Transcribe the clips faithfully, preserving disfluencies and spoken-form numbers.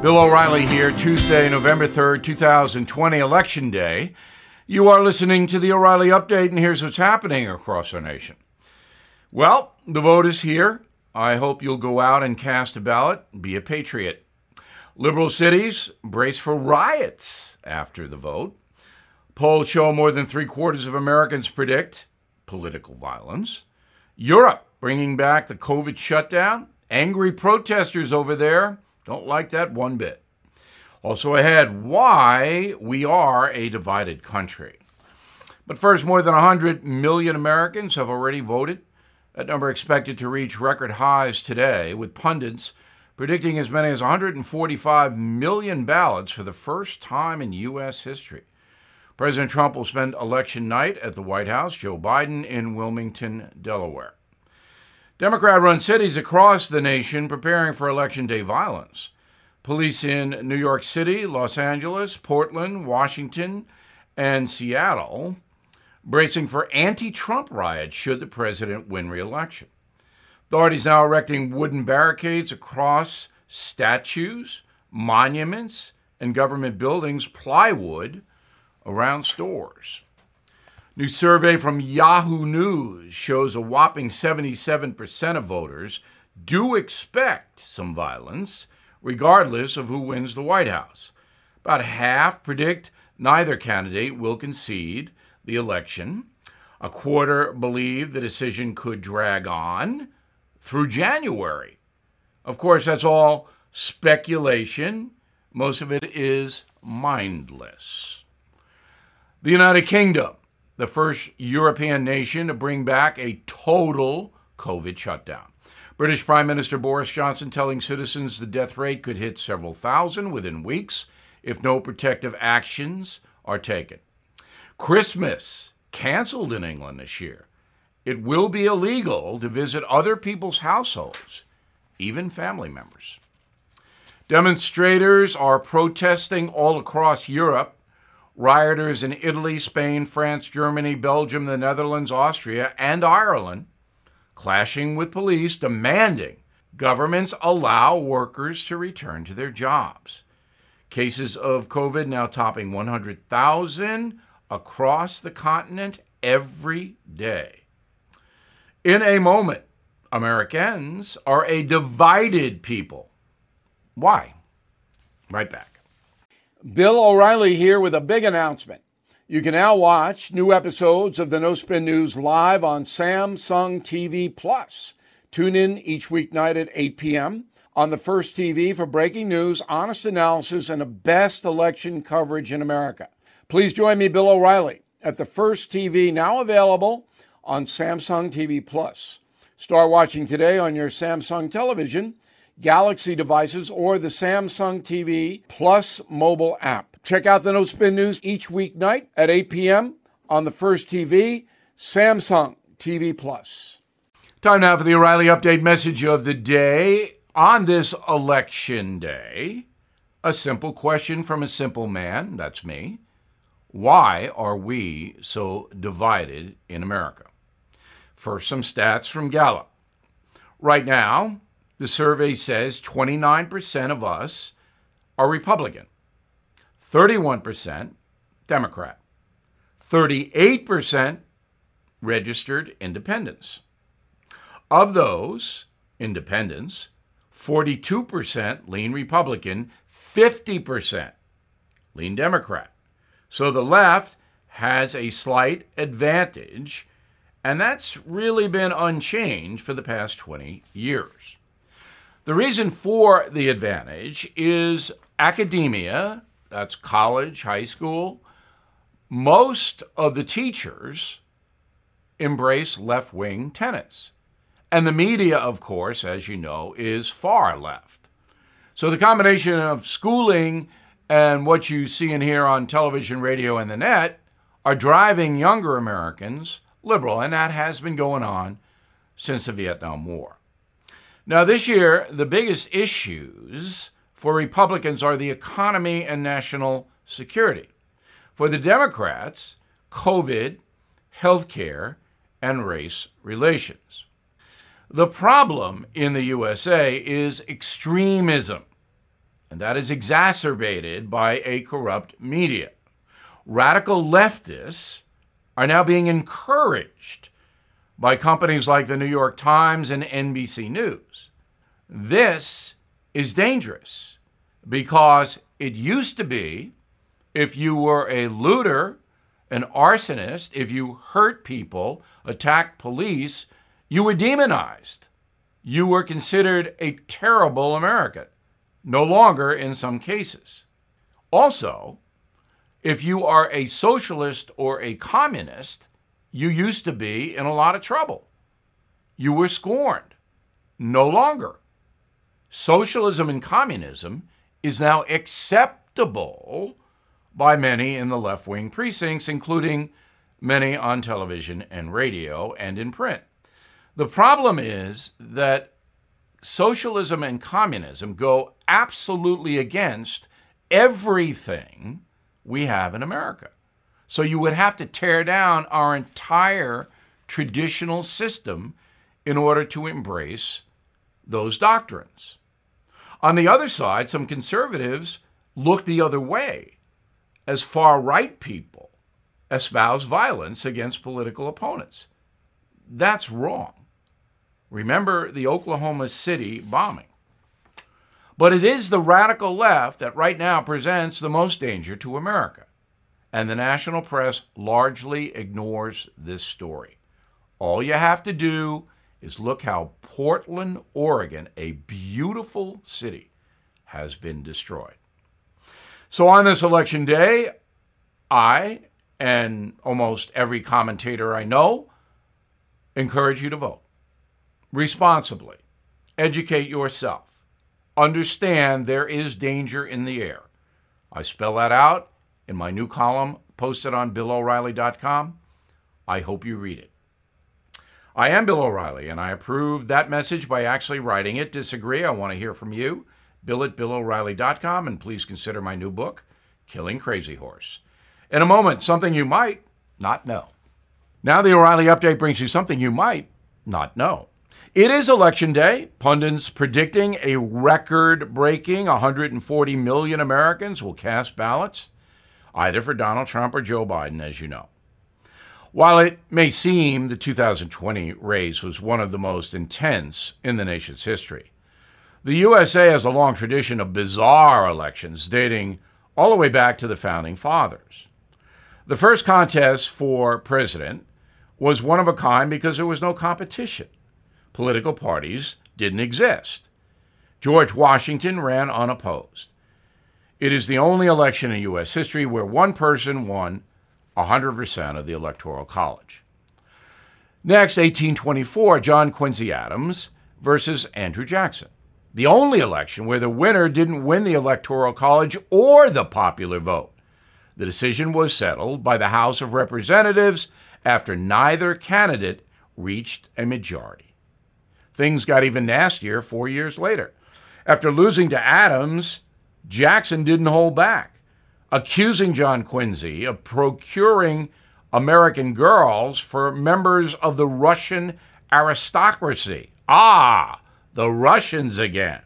Bill O'Reilly here, Tuesday, November third, two thousand twenty, Election Day. You are listening to the O'Reilly Update, and here's what's happening across our nation. Well, the vote is here. I hope you'll go out and cast a ballot. Be a patriot. Liberal cities brace for riots after the vote. Polls show more than three quarters of Americans predict political violence. Europe bringing back the COVID shutdown. Angry protesters over there don't like that one bit. Also ahead, why we are a divided country. But first, more than one hundred million Americans have already voted. That number expected to reach record highs today, with pundits predicting as many as one hundred forty-five million ballots for the first time in U S history. President Trump will spend election night at the White House, Joe Biden in Wilmington, Delaware. Democrat-run cities across the nation preparing for Election Day violence. Police in New York City, Los Angeles, Portland, Washington, and Seattle bracing for anti-Trump riots should the president win re-election. Authorities now erecting wooden barricades across statues, monuments, and government buildings, plywood around stores. New survey from Yahoo News shows a whopping seventy-seven percent of voters do expect some violence, regardless of who wins the White House. About half predict neither candidate will concede the election. A quarter believe the decision could drag on through January. Of course, that's all speculation. Most of it is mindless. The United Kingdom, the first European nation to bring back a total COVID shutdown. British Prime Minister Boris Johnson telling citizens the death rate could hit several thousand within weeks if no protective actions are taken. Christmas canceled in England this year. It will be illegal to visit other people's households, even family members. Demonstrators are protesting all across Europe. Rioters in Italy, Spain, France, Germany, Belgium, the Netherlands, Austria, and Ireland clashing with police, demanding governments allow workers to return to their jobs. Cases of COVID now topping one hundred thousand across the continent every day. In a moment, Americans are a divided people. Why? Right back. Bill O'Reilly here with a big announcement. You can now watch new episodes of the No Spin News live on Samsung T V Plus. Tune in each weeknight at eight p.m. on the First T V for breaking news, honest analysis, and the best election coverage in America. Please join me, Bill O'Reilly, at the First T V, now available on Samsung T V Plus. Start watching today on your Samsung television, Galaxy devices, or the Samsung T V Plus mobile app. Check out the No Spin News each weeknight at eight p.m. on the First T V, Samsung T V Plus. Time now for the O'Reilly Update message of the day. On this election day, a simple question from a simple man, that's me. Why are we so divided in America? First, some stats from Gallup. Right now, the survey says twenty-nine percent of us are Republican, thirty-one percent Democrat, thirty-eight percent registered independents. Of those independents, forty-two percent lean Republican, fifty percent lean Democrat. So the left has a slight advantage, and that's really been unchanged for the past twenty years. The reason for the advantage is academia, that's college, high school. Most of the teachers embrace left-wing tenets. And the media, of course, as you know, is far left. So the combination of schooling and what you see and hear on television, radio, and the net are driving younger Americans liberal, and that has been going on since the Vietnam War. Now, this year, the biggest issues for Republicans are the economy and national security. For the Democrats, COVID, health care, and race relations. The problem in the U S A is extremism. and that is exacerbated by a corrupt media. Radical leftists are now being encouraged by companies like the New York Times and N B C News. This is dangerous because it used to be if you were a looter, an arsonist, if you hurt people, attacked police, you were demonized. You were considered a terrible American. No longer in some cases. Also, if you are a socialist or a communist, you used to be in a lot of trouble. You were scorned. No longer. Socialism and communism is now acceptable by many in the left-wing precincts, including many on television and radio and in print. The problem is that socialism and communism go absolutely against everything we have in America. So you would have to tear down our entire traditional system in order to embrace those doctrines. On the other side, some conservatives look the other way as far-right people espouse violence against political opponents. That's wrong. Remember the Oklahoma City bombing. But it is the radical left that right now presents the most danger to America. And the national press largely ignores this story. All you have to do is look how Portland, Oregon, a beautiful city, has been destroyed. So on this election day, I and almost every commentator I know encourage you to vote responsibly. Educate yourself. Understand there is danger in the air. I spell that out in my new column posted on Bill O'Reilly dot com. I hope you read it. I am Bill O'Reilly, and I approve that message by actually writing it. Disagree? I want to hear from you. Bill at Bill O'Reilly dot com, and please consider my new book, Killing Crazy Horse. In a moment, something you might not know. Now the O'Reilly Update brings you something you might not know. It is Election Day. Pundits predicting a record-breaking one hundred forty million Americans will cast ballots, either for Donald Trump or Joe Biden, as you know. While it may seem the two thousand twenty race was one of the most intense in the nation's history, the U S A has a long tradition of bizarre elections dating all the way back to the Founding Fathers. The first contest for president was one of a kind because there was no competition. Political parties didn't exist. George Washington ran unopposed. It is the only election in U S history where one person won one hundred percent of the Electoral College. Next, eighteen twenty-four, John Quincy Adams versus Andrew Jackson. The only election where the winner didn't win the Electoral College or the popular vote. The decision was settled by the House of Representatives after neither candidate reached a majority. Things got even nastier four years later. After losing to Adams, Jackson didn't hold back, accusing John Quincy of procuring American girls for members of the Russian aristocracy. Ah, the Russians again.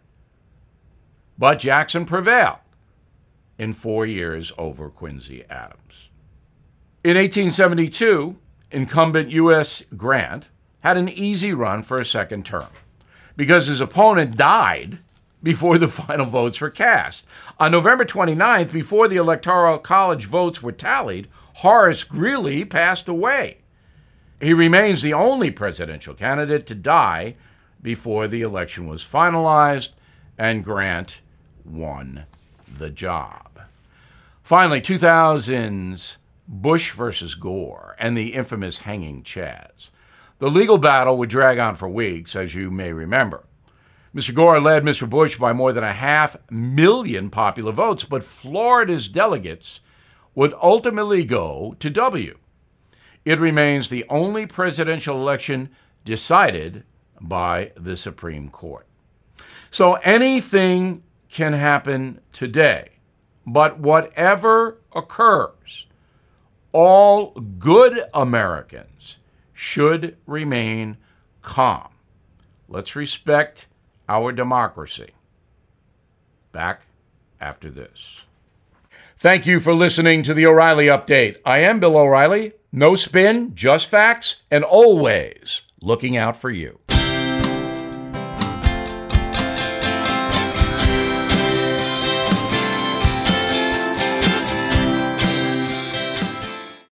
But Jackson prevailed in four years over Quincy Adams. In eighteen seventy-two, incumbent U S Grant had an easy run for a second term because his opponent died before the final votes were cast. On November twenty-ninth, before the Electoral College votes were tallied, Horace Greeley passed away. He remains the only presidential candidate to die before the election was finalized, and Grant won the job. Finally, two thousands Bush versus Gore and the infamous hanging Chaz. The legal battle would drag on for weeks, as you may remember. Mister Gore led Mister Bush by more than a half million popular votes, but Florida's delegates would ultimately go to W. It remains the only presidential election decided by the Supreme Court. So anything can happen today, but whatever occurs, all good Americans should remain calm. Let's respect our democracy. Back after this. Thank you for listening to the O'Reilly Update. I am Bill O'Reilly. No spin, just facts, and always looking out for you.